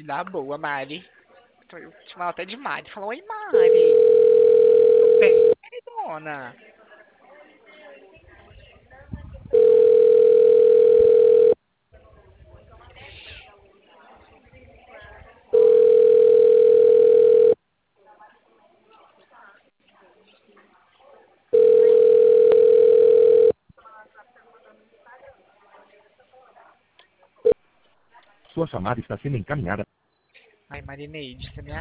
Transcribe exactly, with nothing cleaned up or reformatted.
Da boa, Mari. Tô- Eu te falo até de Mari. Fala, oi, Mari. Tudo bem, dona? Sua chamada está sendo encaminhada. Ai, Marineide, você me